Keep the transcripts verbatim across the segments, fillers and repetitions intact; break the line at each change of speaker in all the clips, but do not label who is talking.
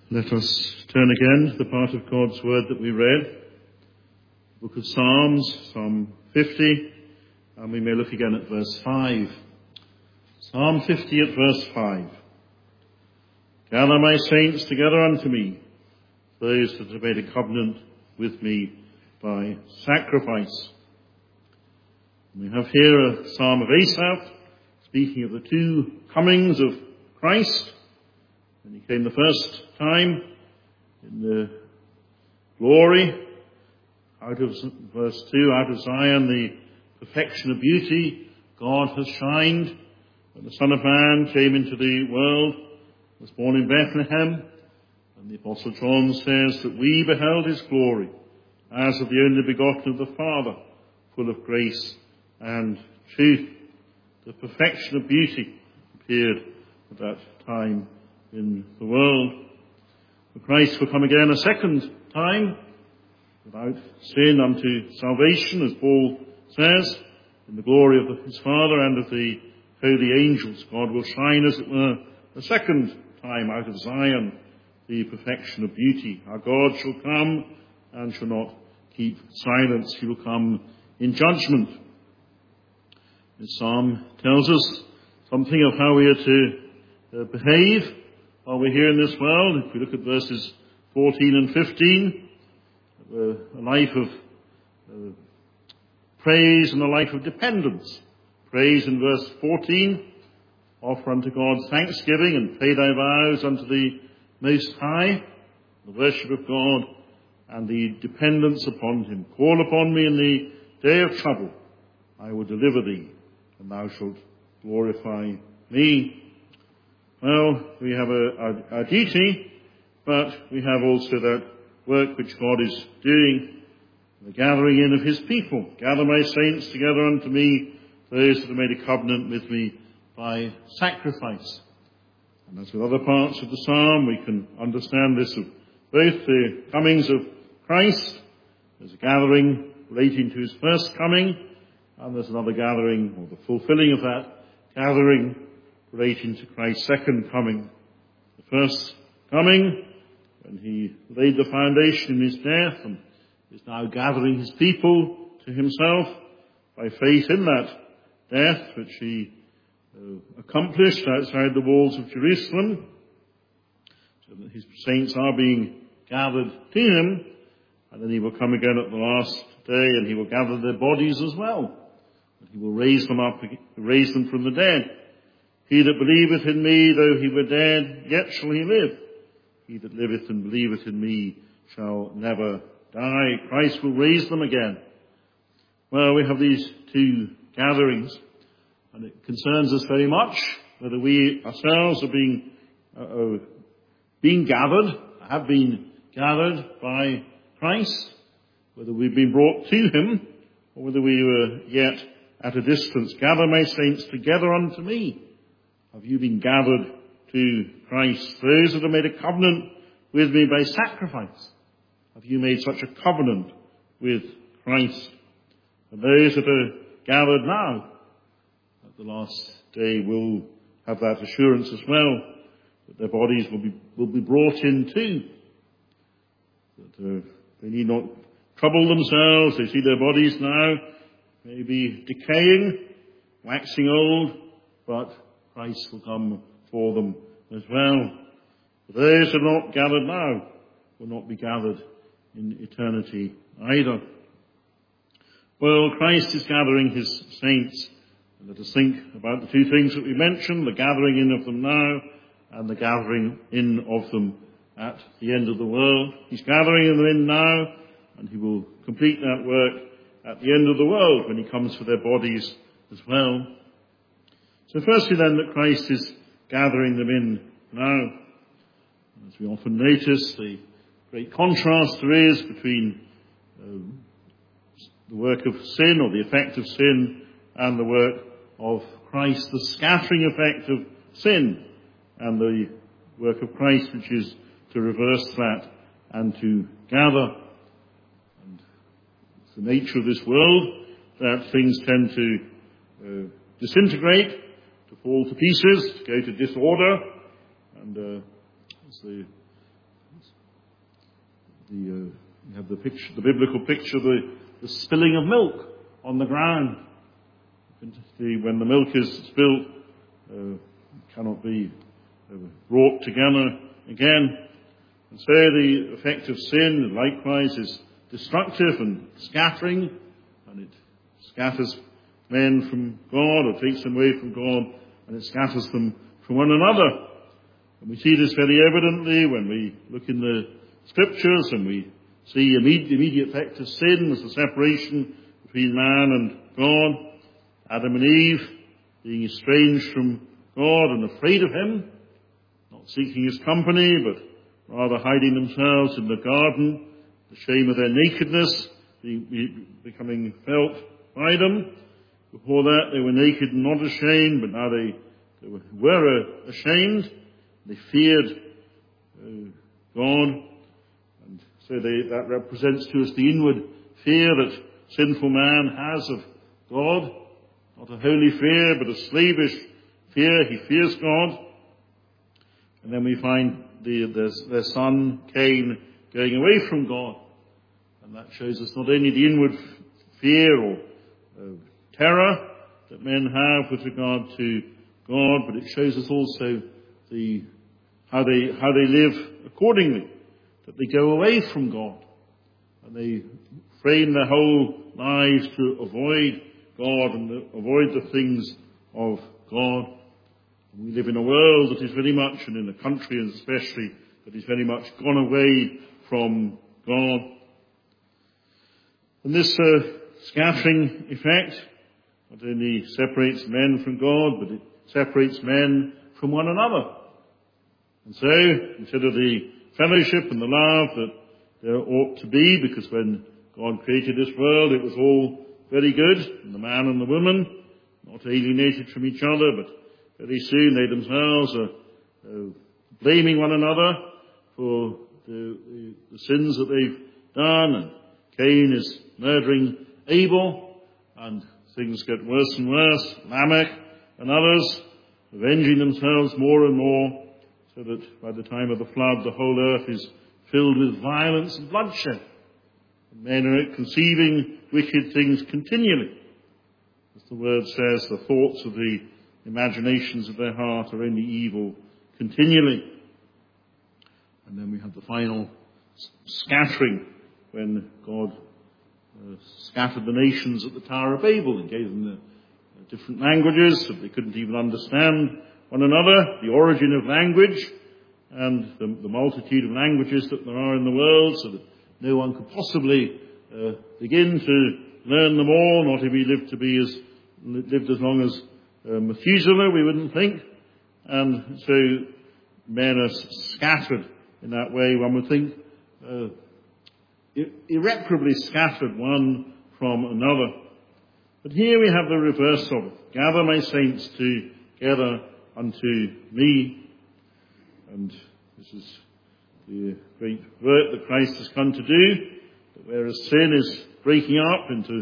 Let us turn again to the part of God's Word that we read, Book of Psalms, Psalm fifty, and we may look again at verse five. Psalm fifty at verse five. Gather my saints together unto me, those that have made a covenant with me by sacrifice. We have here a psalm of Asaph, speaking of the two comings of Christ. When he came the first time in the glory, out of verse two, out of Zion, the perfection of beauty, God has shined. When the Son of Man came into the world, was born in Bethlehem, and the Apostle John says that we beheld his glory, as of the only begotten of the Father, full of grace and truth. The perfection of beauty appeared at that time in the world. For Christ will come again a second time, without sin unto salvation, as Paul says, in the glory of his Father and of the holy angels. God will shine, as it were, a second time out of Zion, the perfection of beauty. Our God shall come and shall not keep silence. He will come in judgment. This psalm tells us something of how we are to uh, behave while we're here in this world. If we look at verses fourteen and fifteen, uh, a life of uh, praise and a life of dependence. Praise in verse fourteen, offer unto God thanksgiving and pay thy vows unto the Most High, the worship of God and the dependence upon him. Call upon me in the day of trouble, I will deliver thee, and thou shalt glorify me. Well, we have a, a, a duty, but we have also that work which God is doing, the gathering in of his people. Gather my saints together unto me, those that have made a covenant with me by sacrifice. And as with other parts of the psalm, we can understand this of both the comings of Christ. There's a gathering relating to his first coming, and there's another gathering, or the fulfilling of that gathering, relating to Christ's second coming. The first coming, when he laid the foundation in his death and is now gathering his people to himself by faith in that death, which he uh, accomplished outside the walls of Jerusalem, so that his saints are being gathered to him, and then he will come again at the last day and he will gather their bodies as well. And he will raise them up, raise them from the dead. He that believeth in me, though he were dead, yet shall he live. He that liveth and believeth in me shall never die. Christ will raise them again. Well, we have these two gatherings, and it concerns us very much whether we ourselves are being uh, uh, being gathered, have been gathered by Christ, whether we've been brought to him, or whether we were yet at a distance. Gather my saints together unto me. Have you been gathered to Christ? Those that have made a covenant with me by sacrifice. Have you made such a covenant with Christ? And those that are gathered now at the last day will have that assurance as well, that their bodies will be will be brought in too. That uh, they need not trouble themselves. They see their bodies now maybe decaying, waxing old, but Christ will come for them as well. But those who are not gathered now will not be gathered in eternity either. Well, Christ is gathering his saints. And let us think about the two things that we mentioned, the gathering in of them now and the gathering in of them at the end of the world. He's gathering them in now, and he will complete that work at the end of the world when he comes for their bodies as well. So firstly then, that Christ is gathering them in now. As we often notice, the great contrast there is between um, the work of sin, or the effect of sin, and the work of Christ, the scattering effect of sin, and the work of Christ, which is to reverse that and to gather. And it's the nature of this world that things tend to uh, disintegrate, to fall to pieces, to go to disorder, and uh, as the The, uh, you have the picture, the biblical picture, the, the spilling of milk on the ground. The, when the milk is spilled, uh, cannot be uh, brought together again. And so the effect of sin, likewise, is destructive and scattering, and it scatters men from God, or takes them away from God, and it scatters them from one another. And we see this very evidently when we look in the Scriptures and we see the immediate effect of sin as the separation between man and God. Adam and Eve being estranged from God and afraid of him, not seeking his company, but rather hiding themselves in the garden, the shame of their nakedness being, becoming felt by them. Before that they were naked and not ashamed, but now they, they were ashamed. They feared uh, God. And so they, that represents to us the inward fear that sinful man has of God. Not a holy fear, but a slavish fear. He fears God. And then we find the, their, their son, Cain, going away from God. And that shows us not only the inward fear or uh, terror that men have with regard to God, but it shows us also the how they how they live accordingly, that they go away from God, and they frame their whole lives to avoid God and avoid the things of God. And we live in a world that is very much, and in a country especially, that is very much gone away from God. And this uh, scattering effect not only separates men from God, but it separates men from one another. And so, instead of the fellowship and the love that there ought to be, because when God created this world, it was all very good, and the man and the woman, not alienated from each other, but very soon they themselves are uh, blaming one another for the, the, the sins that they've done, and Cain is murdering Abel, and things get worse and worse. Lamech and others avenging themselves more and more, so that by the time of the flood the whole earth is filled with violence and bloodshed. And men are conceiving wicked things continually. As the word says, the thoughts of the imaginations of their heart are only evil continually. And then we have the final scattering, when God uh, scattered the nations at the Tower of Babel and gave them the uh, different languages, so they couldn't even understand one another, the origin of language, and the, the multitude of languages that there are in the world, so that no one could possibly uh, begin to learn them all, not if he lived to be as lived as long as uh, Methuselah, we wouldn't think. And so men are scattered in that way, one would think, uh, irreparably scattered one from another. But here we have the reverse of it. Gather my saints together unto me. And this is the great work that Christ has come to do, that whereas sin is breaking up into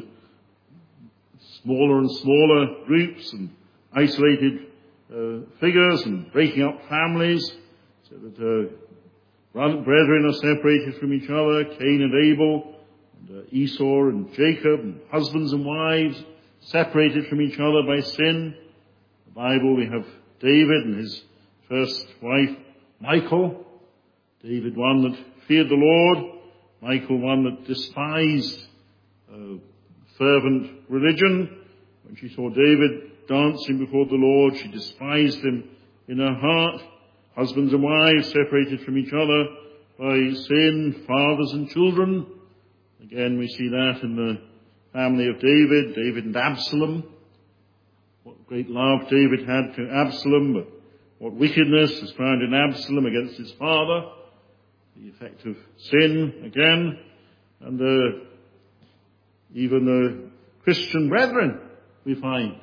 smaller and smaller groups and isolated uh, figures and breaking up families, so that uh, brethren are separated from each other, Cain and Abel, and uh, Esau and Jacob, and husbands and wives separated from each other by sin. In the Bible we have David and his first wife, Michal. David, one that feared the Lord. Michal, one that despised uh, fervent religion. When she saw David dancing before the Lord, she despised him in her heart. Husbands and wives separated from each other by sin, fathers and children. Again, we see that in the family of David, David and Absalom. What great love David had to Absalom, but what wickedness is found in Absalom against his father. The effect of sin again. And uh, even the Christian brethren we find.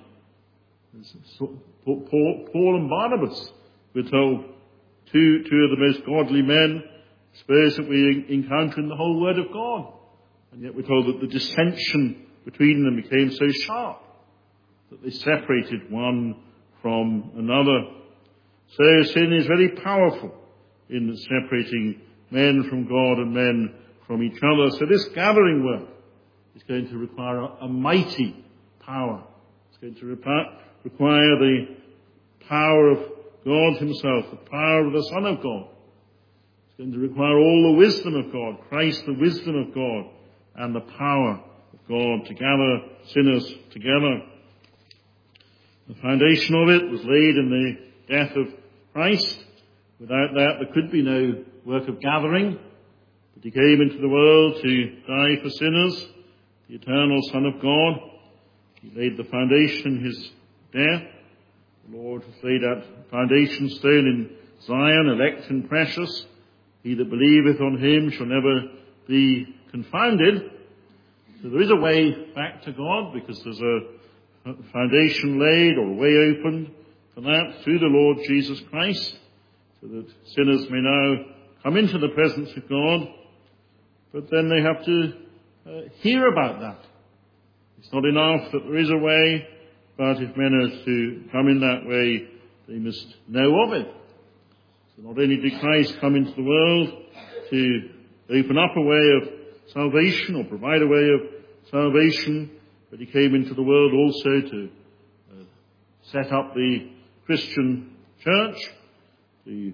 Paul, Paul and Barnabas, we're told, two, two of the most godly men, spurs that we encounter in the whole Word of God. And yet we're told that the dissension between them became so sharp that they separated one from another. So sin is very powerful in separating men from God and men from each other. So this gathering work is going to require a, a mighty power. It's going to repa- require the power of God himself, the power of the Son of God. It's going to require all the wisdom of God, Christ, the wisdom of God, and the power of God to gather sinners together. The foundation of it was laid in the death of Christ. Without that, there could be no work of gathering. But he came into the world to die for sinners, the eternal Son of God. He laid the foundation in his death. The Lord has laid that foundation stone in Zion, elect and precious. He that believeth on him shall never be confounded. So there is a way back to God, because there's a foundation laid or a way opened for that through the Lord Jesus Christ, so that sinners may now come into the presence of God. But then they have to uh, hear about that. It's not enough that there is a way, but if men are to come in that way, they must know of it. So not only did Christ come into the world to open up a way of salvation or provide a way of salvation, but he came into the world also to uh, set up the Christian church, to,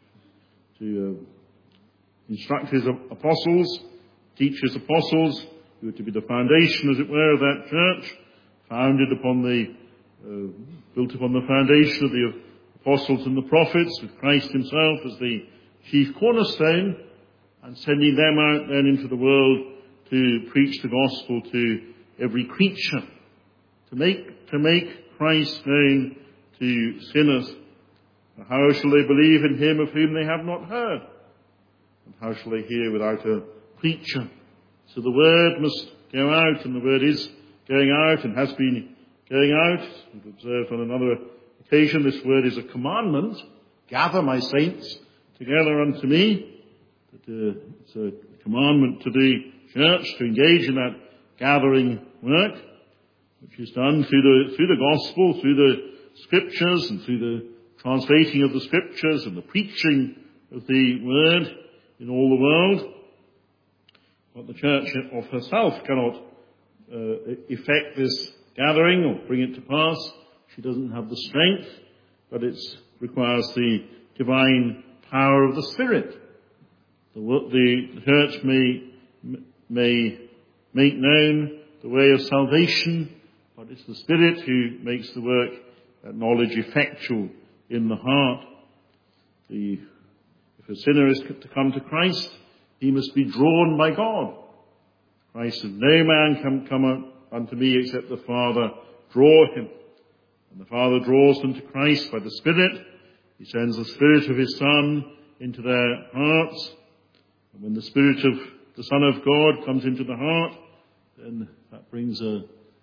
to uh, instruct his apostles, teach his apostles, who were to be the foundation, as it were, of that church, founded upon the, uh, built upon the foundation of the apostles and the prophets, with Christ himself as the chief cornerstone, and sending them out then into the world to preach the gospel to every creature, to make, to make Christ known to sinners. For how shall they believe in him of whom they have not heard? And how shall they hear without a preacher? So the word must go out, and the word is going out and has been going out. We've observed on another occasion this word is a commandment. Gather my saints together unto me. That, uh, it's a commandment to the church to engage in that gathering work, which is done through the, through the gospel, through the scriptures, and through the translating of the scriptures and the preaching of the word in all the world. But the church of herself cannot uh, effect this gathering or bring it to pass. She doesn't have the strength, but it requires the divine power of the Spirit. The, the church may, may make known the way of salvation, but it's the Spirit who makes the work, that knowledge, effectual in the heart. The, if a sinner is to come to Christ, he must be drawn by God. Christ said, no man can come unto me except the Father draw him. And the Father draws them to Christ by the Spirit. He sends the Spirit of his Son into their hearts. And when the Spirit of the Son of God comes into the heart, then that brings a,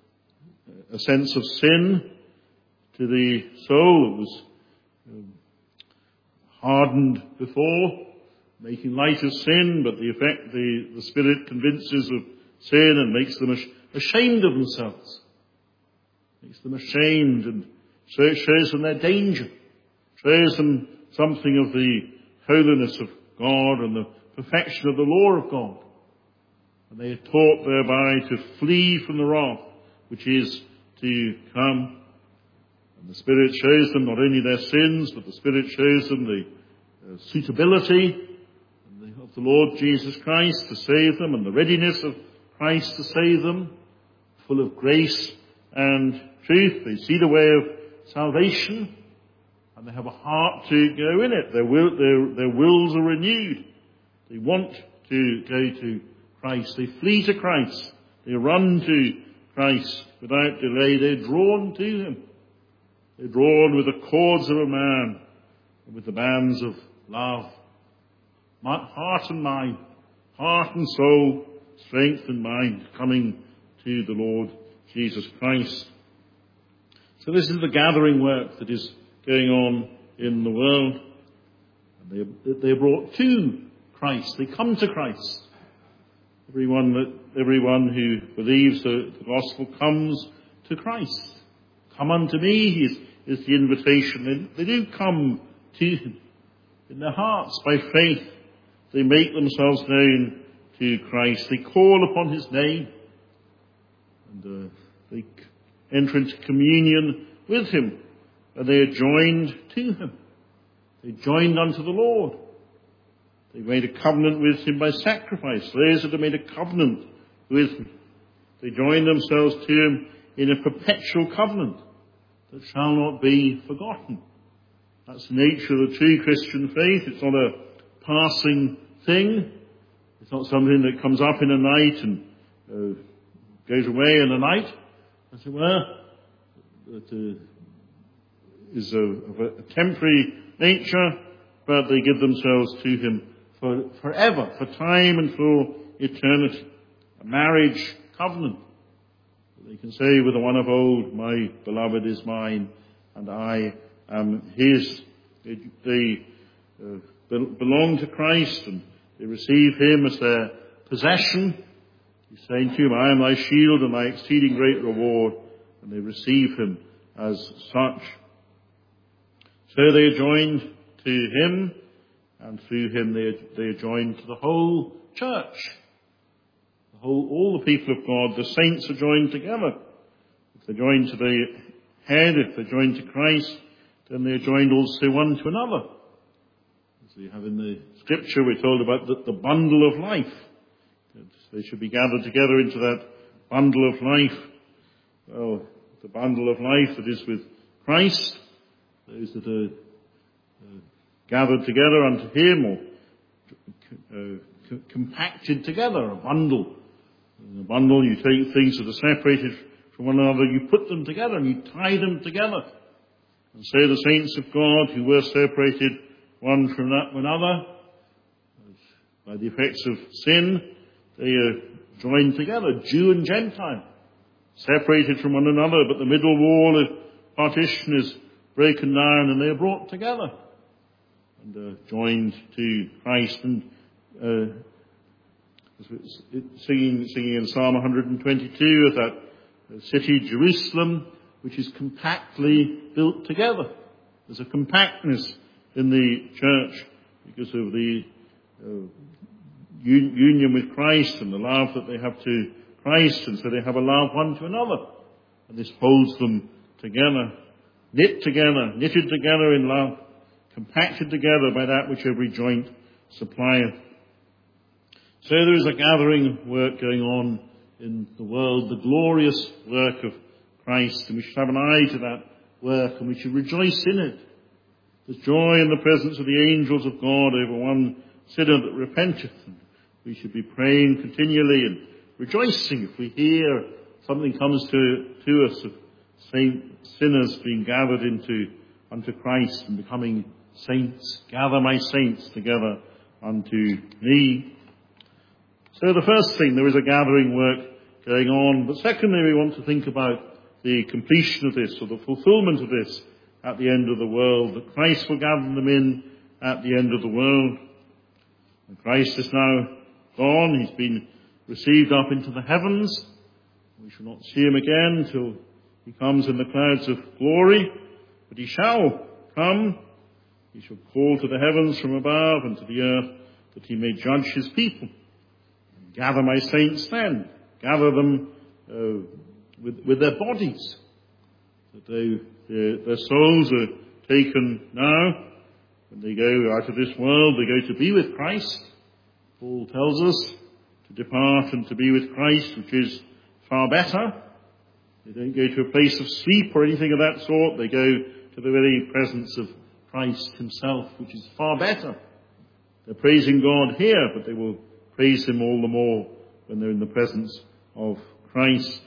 a sense of sin to the soul that was um, hardened before, making light of sin, but the effect, the, the Spirit convinces of sin and makes them ashamed of themselves. Makes them ashamed and so shows them their danger. Shows them something of the holiness of God and the perfection of the law of God. And they are taught thereby to flee from the wrath which is to come. And the Spirit shows them not only their sins, but the Spirit shows them the uh, suitability of the Lord Jesus Christ to save them, and the readiness of Christ to save them, full of grace and truth. They see the way of salvation, and they have a heart to go in it. Their, will, their, their wills are renewed. They want to go to Christ. They flee to Christ. They run to Christ without delay. They're drawn to him. They're drawn with the cords of a man and with the bands of love. Heart and mind, heart and soul, strength and mind, coming to the Lord Jesus Christ. So this is the gathering work that is going on in the world. And they, they are brought to Christ. They come to Christ. Everyone that, everyone who believes the, the gospel comes to Christ. Come unto me is, is the invitation. They, they do come to him in their hearts by faith. They make themselves known to Christ. They call upon his name. And uh, they enter into communion with him. And they are joined to him. They joined unto the Lord. They made a covenant with him by sacrifice. Those that have made a covenant with him. They join themselves to him in a perpetual covenant that shall not be forgotten. That's the nature of the true Christian faith. It's not a passing thing. It's not something that comes up in a night and uh, goes away in a night, as it were. That uh, is a, of a temporary nature, but they give themselves to him for forever, for time and for eternity. A marriage covenant. They can say with the one of old, my beloved is mine, and I am his. They, they uh, belong to Christ, and they receive him as their possession. He's saying to him, I am thy shield and thy exceeding great reward, and they receive him as such. So they are joined to him, and through him they are, they are joined to the whole church. The whole, all the people of God, the saints are joined together. If they're joined to the head, if they're joined to Christ, then they are joined also one to another. As we have in the scripture, we're told about the, the bundle of life. That they should be gathered together into that bundle of life. Well, the bundle of life that is with Christ, those that are uh, gathered together unto him, or uh, c- compacted together, a bundle. In a bundle, you take things that are separated from one another, you put them together and you tie them together. And so the saints of God who were separated one from another by the effects of sin, they are joined together, Jew and Gentile, separated from one another, but the middle wall of partition is broken down and they are brought together and uh, joined to Christ. And uh, singing, singing in Psalm one twenty-two of that city, Jerusalem, which is compactly built together. There's a compactness in the church because of the uh, un- union with Christ and the love that they have to Christ, and so they have a love one to another. And this holds them together, knit together, knitted together in love, compacted together by that which every joint supplieth. So there is a gathering work going on in the world, the glorious work of Christ, and we should have an eye to that work, and we should rejoice in it. There's joy in the presence of the angels of God over one sinner that repenteth. And we should be praying continually and rejoicing if we hear something comes to, to us of saint sinners being gathered into unto Christ and becoming saints. Gather my saints together unto me. So the first thing, there is a gathering work going on. But secondly, we want to think about the completion of this, or the fulfillment of this at the end of the world, that Christ will gather them in at the end of the world. And Christ is now gone. He's been received up into the heavens. We shall not see him again till he comes in the clouds of glory. But he shall come. He shall call to the heavens from above and to the earth, that he may judge his people. And gather my saints then. Gather them uh, with, with their bodies. That they, their, their souls are taken now. When they go out of this world, they go to be with Christ. Paul tells us to depart and to be with Christ, which is far better. They don't go to a place of sleep or anything of that sort. They go to the very presence of Christ himself, which is far better. They're praising God here, but they will praise him all the more when they're in the presence of Christ.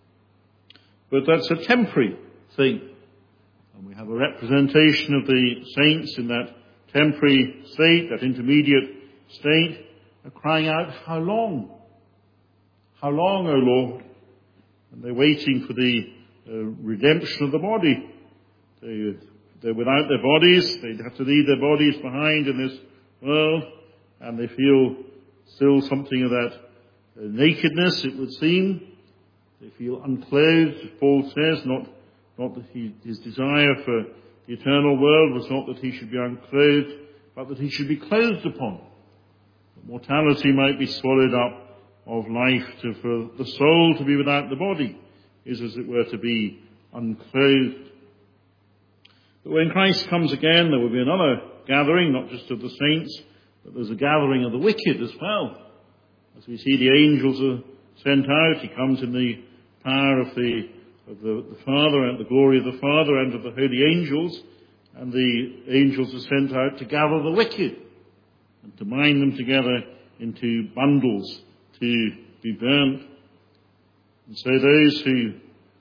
But that's a temporary thing. And we have a representation of the saints in that temporary state, that intermediate state, are crying out, how long? How long, O Lord? And they're waiting for the uh, redemption of the body. They, they're without their bodies. They have to leave their bodies behind in this world. And they feel still something of that uh, nakedness, it would seem. They feel unclothed, as Paul says, not, not that he, his desire for the eternal world was not that he should be unclothed, but that he should be clothed upon. mortality might be swallowed up of life, to, for the soul to be without the body is as it were to be unclothed. But when Christ comes again, there will be another gathering, not just of the saints, but there's a gathering of the wicked as well. As we see the angels are sent out, he comes in the power of the, of the, the Father and the glory of the Father and of the holy angels, and the angels are sent out to gather the wicked and to bind them together into bundles to be burnt. And so those who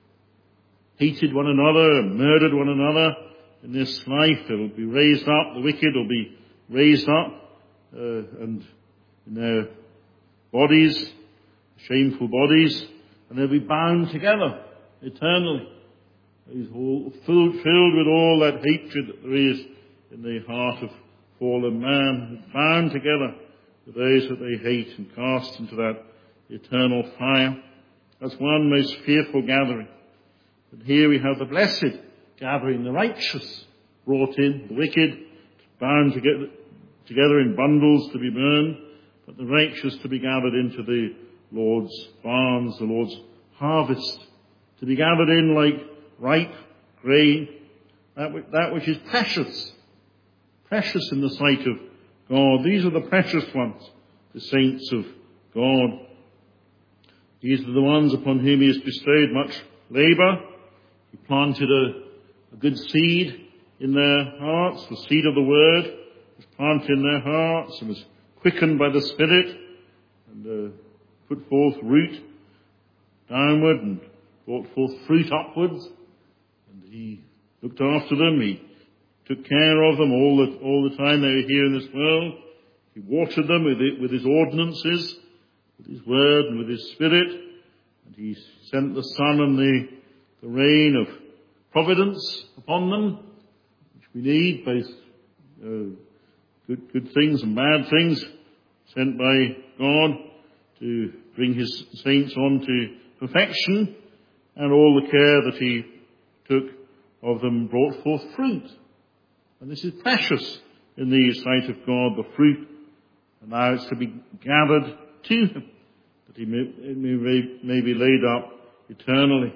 hated one another and murdered one another in this life, they will be raised up, the wicked will be raised up, uh, and in their bodies, shameful bodies, and they'll be bound together eternally. He's all filled, filled with all that hatred that there is in the heart of fallen man, bound together with those that they hate and cast into that eternal fire. That's one most fearful gathering. But here we have the blessed gathering, the righteous brought in, the wicked bound together, together in bundles to be burned, but the righteous to be gathered into the Lord's barns, the Lord's harvest, to be gathered in like ripe grain, that which, that which is precious, precious in the sight of God. These are the precious ones, the saints of God. These are the ones upon whom he has bestowed much labour. He planted a, a good seed in their hearts. The seed of the word was planted in their hearts and was quickened by the Spirit and uh, put forth root downward and brought forth fruit upwards. And he looked after them. He took care of them all the, all the time they were here in this world. He watered them with, it, with his ordinances, with his word and with his Spirit. And he sent the sun and the, the rain of providence upon them, which we need, both uh, good, good things and bad things, sent by God to bring his saints on to perfection, and all the care that he took of them brought forth fruit. And this is precious in the sight of God, the fruit. And now it's to be gathered to him, that he may, it may, may be laid up eternally.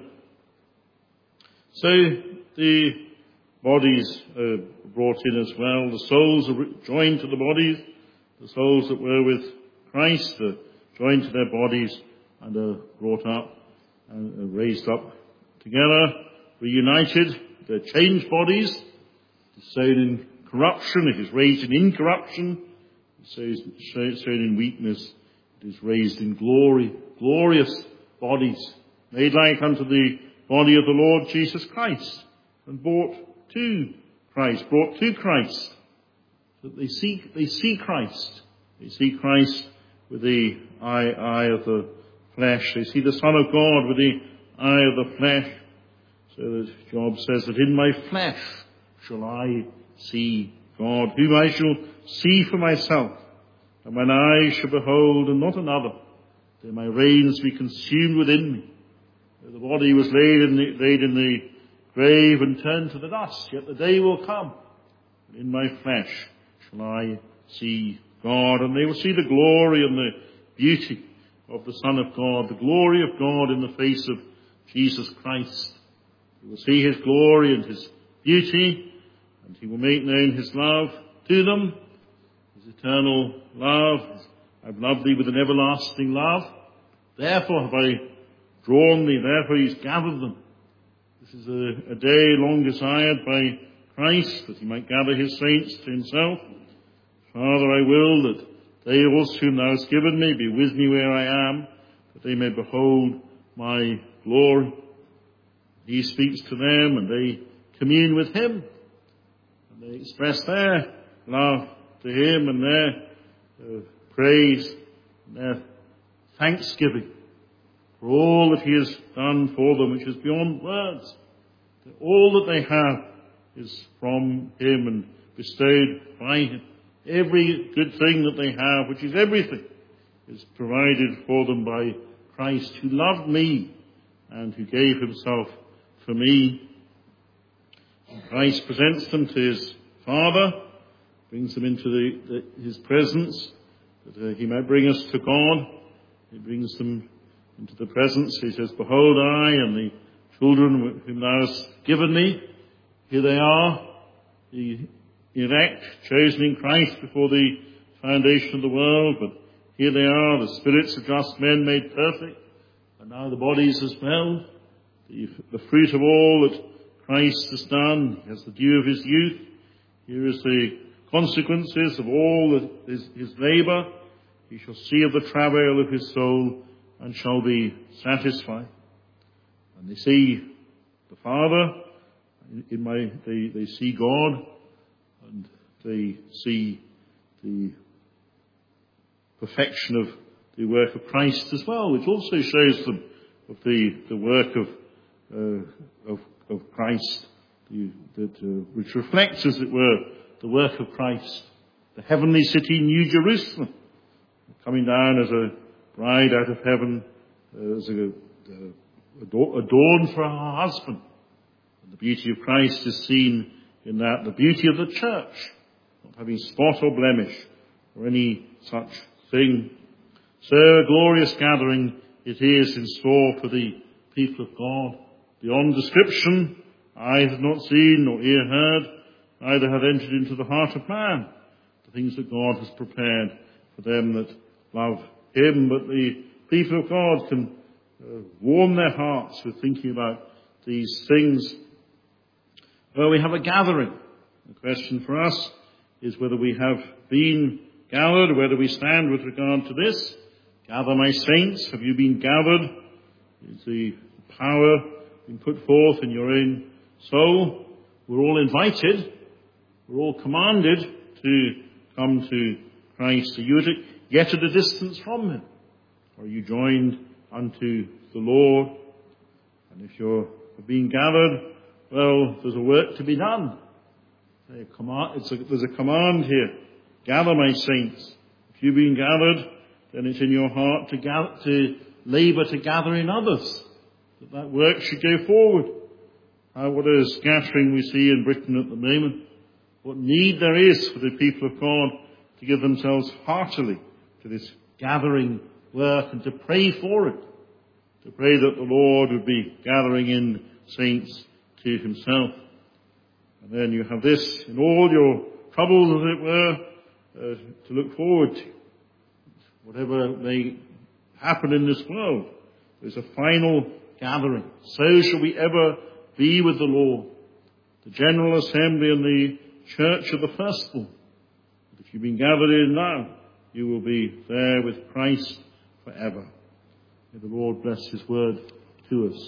So the bodies are brought in as well. The souls are joined to the bodies. The souls that were with Christ are joined to their bodies and are brought up and are raised up together, reunited. They're changed bodies. It is sown in corruption, it is raised in incorruption. It is sown in weakness, it is raised in glory. Glorious bodies, made like unto the body of the Lord Jesus Christ, and brought to Christ, brought to Christ, so that they see, they see Christ. They see Christ with the eye, eye of the flesh. They see the Son of God with the eye of the flesh. So that Job says that in my flesh shall I see God, whom I shall see for myself, and mine eyes shall behold and not another. Though my reins be consumed within me, though the body was laid in the, laid in the grave and turned to the dust, yet the day will come, and in my flesh shall I see God. And they will see the glory and the beauty of the Son of God, the glory of God in the face of Jesus Christ. They will see his glory and his beauty, and he will make known his love to them, his eternal love. I've loved thee with an everlasting love. Therefore have I drawn thee, therefore he's gathered them. This is a, a day long desired by Christ, that he might gather his saints to himself. Father, I will that they also whom thou hast given me be with me where I am, that they may behold my glory. He speaks to them, and they commune with him, and they express their love to him and their uh, praise and their thanksgiving for all that he has done for them, which is beyond words. That all that they have is from him and bestowed by him. Every good thing that they have, which is everything, is provided for them by Christ, who loved me and who gave himself for me. And Christ presents them to his Father, brings them into the, the, his presence, that uh, he might bring us to God. He brings them into the presence. He says, "Behold, I and the children whom thou hast given me, here they are, the elect, chosen in Christ before the foundation of the world, but here they are, the spirits of just men made perfect, and now the bodies as well, the, the fruit of all that Christ has done, as the dew of his youth. Here is the consequences of all that his, his labour. He shall see of the travail of his soul, and shall be satisfied." And they see the Father, in my, they, they see God, and they see the perfection of the work of Christ as well, which also shows them of the, the work of, uh, of, of Christ, the, that, uh, which reflects, as it were, the work of Christ. The heavenly city, New Jerusalem, coming down as a bride out of heaven, uh, as a, uh, adorned for her husband. And the beauty of Christ is seen in that, the beauty of the church, not having spot or blemish or any such thing. So a glorious gathering it is in store for the people of God. Beyond description, eye has not seen nor ear heard, neither hath entered into the heart of man the things that God has prepared for them that love him. But the people of God can uh, warm their hearts with thinking about these things. Well, we have a gathering. The question for us is whether we have been gathered, whether we stand with regard to this. Gather, my saints. Have you been gathered? Is the power being put forth in your own soul? We're all invited. We're all commanded to come to Christ. Are you at a, yet at a distance from him? Or are you joined unto the Lord? And if you're being gathered, well, there's a work to be done. A command, it's a, there's a command here. Gather, my saints. If you've been gathered, then it's in your heart to, gather, to labour to gather in others, that that work should go forward. Uh, what a scattering we see in Britain at the moment. What need there is for the people of God to give themselves heartily to this gathering work and to pray for it. To pray that the Lord would be gathering in saints to himself. And then you have this in all your troubles, as it were, uh, to look forward to. Whatever may happen in this world, there's a final gathering. So shall we ever be with the Lord. The General Assembly and the Church of the Firstborn. If you've been gathered in now, you will be there with Christ forever. May the Lord bless his word to us.